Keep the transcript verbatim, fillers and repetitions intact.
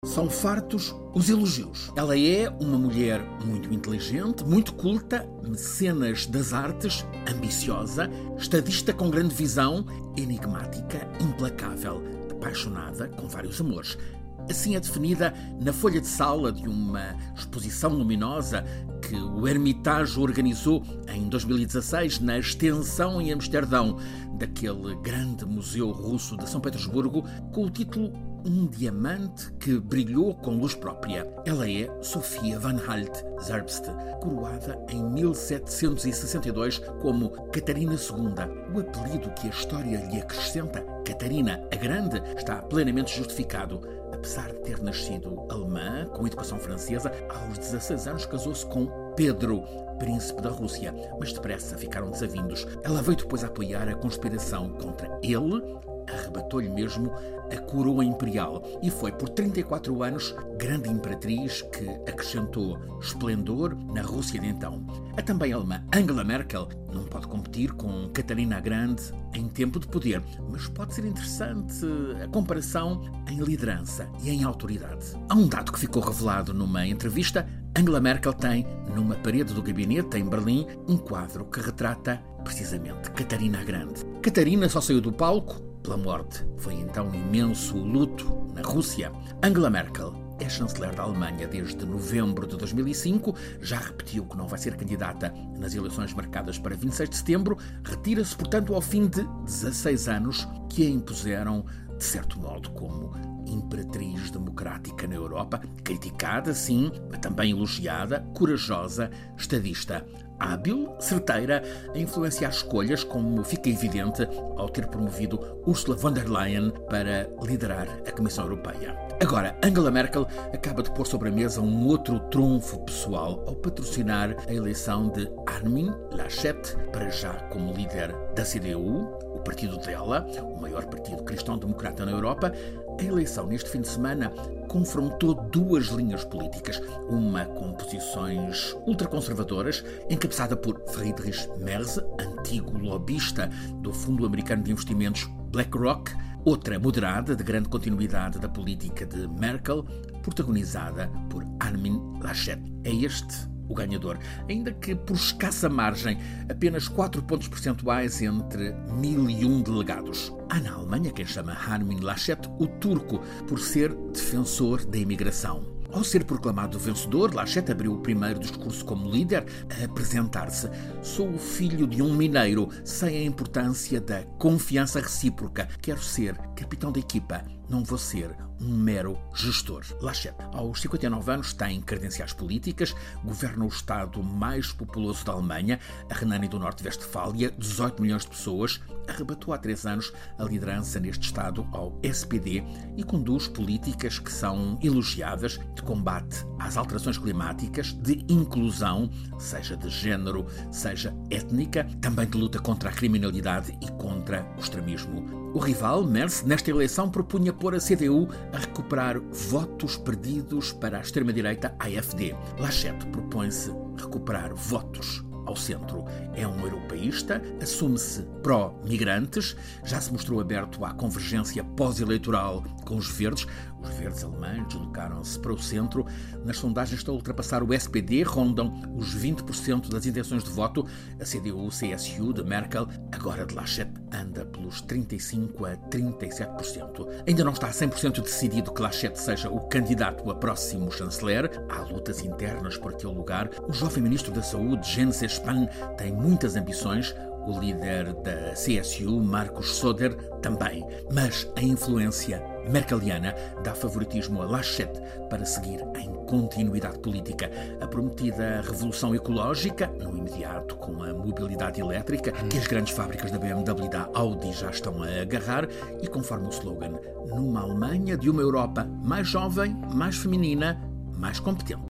São fartos os elogios. Ela é uma mulher muito inteligente, muito culta, mecenas das artes, ambiciosa, estadista com grande visão, enigmática, implacável, apaixonada, com vários amores. Assim é definida na folha de sala de uma exposição luminosa que o Hermitage organizou em dois mil e dezasseis na extensão em Amsterdão daquele grande museu russo de São Petersburgo com o título Um Diamante que Brilhou com Luz Própria. Ela é Sophia van Halt-Zerbst, coroada em mil setecentos e sessenta e dois como Catarina segunda. O apelido que a história lhe acrescenta, Catarina a Grande, está plenamente justificado. Apesar de ter nascido alemã, com educação francesa, aos dezasseis anos casou-se com Pedro, príncipe da Rússia, mas depressa ficaram desavindos. Ela veio depois a apoiar a conspiração contra ele, arrebatou-lhe mesmo a coroa imperial e foi por trinta e quatro anos grande imperatriz que acrescentou esplendor na Rússia de então. A também alemã Angela Merkel não pode competir com Catarina a Grande em tempo de poder, mas pode ser interessante a comparação em liderança e em autoridade. Há um dado que ficou revelado numa entrevista. Angela Merkel tem, numa parede do gabinete em Berlim, um quadro que retrata precisamente Catarina a Grande. Catarina só saiu do palco pela morte. Foi então um imenso luto na Rússia. Angela Merkel é chanceler da Alemanha desde novembro de dois mil e cinco, já repetiu que não vai ser candidata nas eleições marcadas para vinte e seis de setembro, retira-se, portanto, ao fim de dezasseis anos que a impuseram, de certo modo, como imperatriz democrática na Europa, criticada, sim, mas também elogiada, corajosa, estadista, hábil, certeira a influenciar escolhas, como fica evidente ao ter promovido Ursula von der Leyen para liderar a Comissão Europeia. Agora, Angela Merkel acaba de pôr sobre a mesa um outro trunfo pessoal ao patrocinar a eleição de Armin Laschet, para já como líder da C D U, o partido dela, o maior partido cristão-democrata na Europa. A eleição neste fim de semana confrontou duas linhas políticas, uma com posições ultraconservadoras, encabeçada por Friedrich Merz, antigo lobista do Fundo Americano de Investimentos BlackRock, outra moderada, de grande continuidade da política de Merkel, protagonizada por Armin Laschet. É este o ganhador, ainda que por escassa margem, apenas quatro pontos percentuais entre mil e um delegados. Há na Alemanha quem chama Armin Laschet o turco, por ser defensor da imigração. Ao ser proclamado vencedor, Laschet abriu o primeiro discurso como líder a apresentar-se. Sou o filho de um mineiro, sei a importância da confiança recíproca. Quero ser capitão da equipa, não vou ser um mero gestor. Laschet, aos cinquenta e nove anos, tem credenciais políticas, governa o estado mais populoso da Alemanha, a Renânia do Norte-Westfália, dezoito milhões de pessoas, arrebatou há três anos a liderança neste estado ao S P D e conduz políticas que são elogiadas, de combate às alterações climáticas, de inclusão, seja de género, seja étnica, também de luta contra a criminalidade e contra o extremismo. O rival, Merz, nesta eleição propunha pôr a C D U a recuperar votos perdidos para a extrema-direita A F D. Laschet propõe-se recuperar votos ao centro. É um europeísta, assume-se pró-migrantes, já se mostrou aberto à convergência pós-eleitoral com os verdes. Os verdes alemães deslocaram-se para o centro. Nas sondagens estão a ultrapassar o S P D, rondam os vinte por cento das intenções de voto. A C D U C S U de Merkel, agora de Laschet, anda pelos trinta e cinco a trinta e sete por cento. Ainda não está a cem por cento decidido que Laschet seja o candidato a próximo chanceler. Há lutas internas por aquele lugar. O jovem ministro da Saúde, Jens Spahn, tem muitas ambições. O líder da C S U, Markus Söder, também. Mas a influência merkeliana dá favoritismo a Laschet para seguir em continuidade política. A prometida revolução ecológica, no imediato com a mobilidade elétrica, que as grandes fábricas da B M W e da Audi já estão a agarrar, e conforme o slogan, numa Alemanha de uma Europa mais jovem, mais feminina, mais competente.